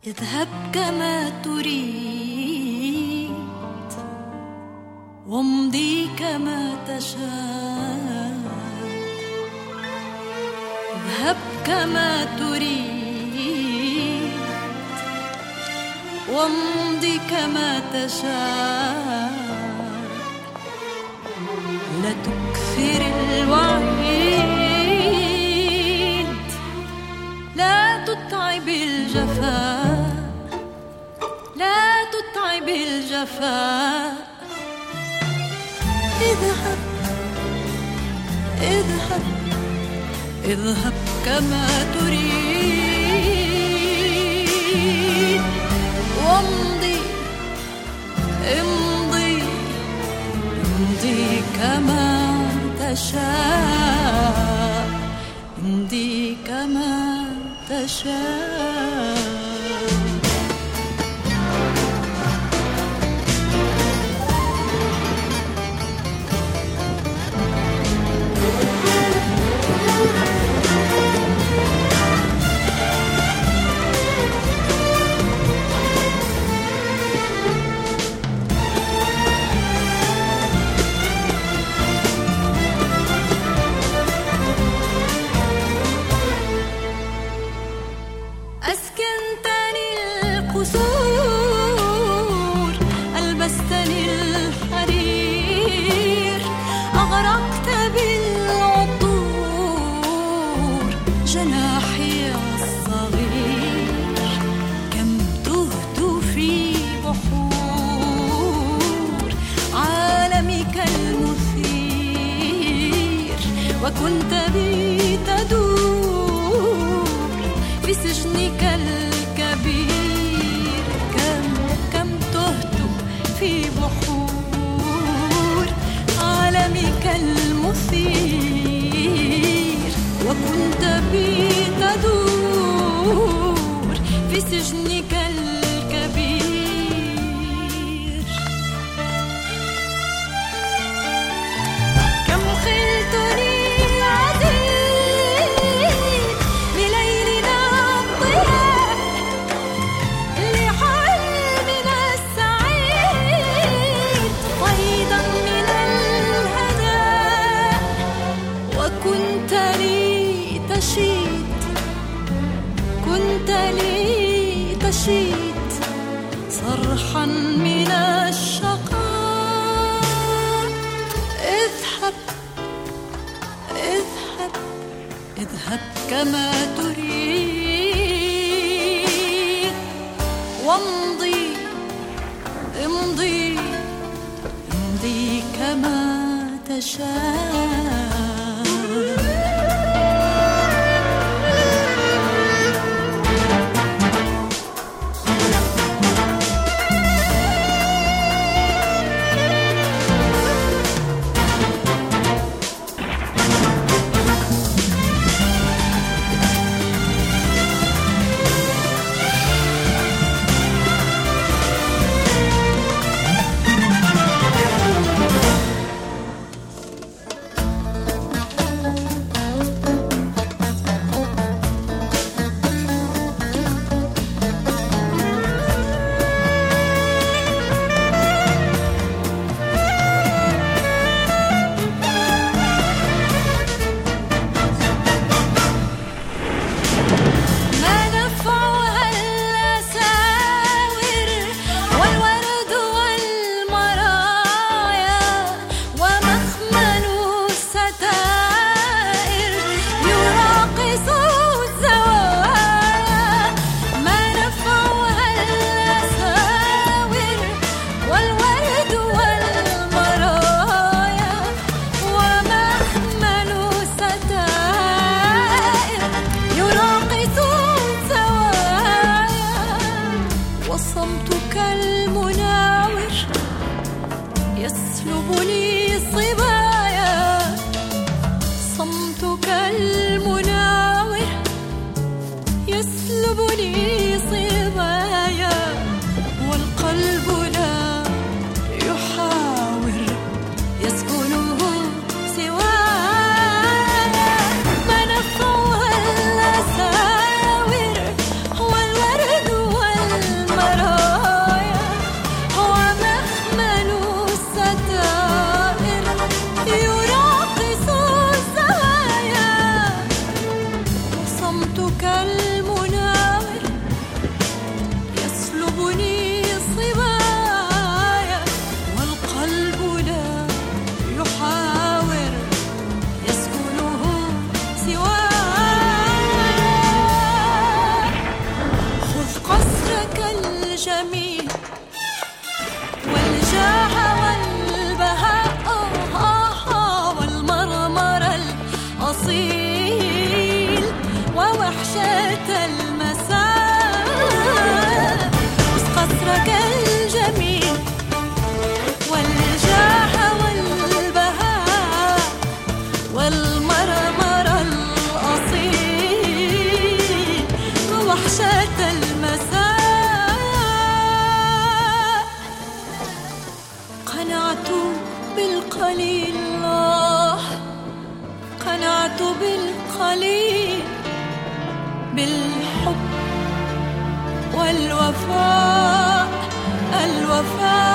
اذهب كما تريد وامضي كما تشاء. اذهب كما تريد وامضي كما تشاء. لا تكثر الوعيد، لا تتعب الجفاء، لا تتعب الجفاء. اذهب اذهب اذهب كما تريد وامضي امضي امضي كما تشاء. امضي كما تشاء. أسكنتني القصور، ألبستني الحرير، أغرقت بالعطور جناحي الصغير. كم تهت في بحور عالمك المثير، وكنت بي تدور في سجنك الكبير. كم تهت في بحور عالمك المثير، وكنت بي تدور في سجنك الكبير. كم خلتني كنت لي تشيد صرحا من الشقاء. اذهب اذهب اذهب كما تريد وامضي امضي امضي كما تشاء. صمتك المناور يسلبني صبايا، صمتك المناور يسلبني صبايا، والقلب لا يحاور يسكنه سوايا. ما نفعها الأساور والورد يسكنني صبايا والقلب لا يحاور يسكنه سواي. خذ قصرك الجميل والجاه والبهاء والمرمر الأصيل ووحشة المساء. خذ قصرك الجميل والجاه والبهاء والمرمر الأصيل ووحشة المساء. قنعت بالقليل قنعت بالقليل بالحب والوفاء الوفاء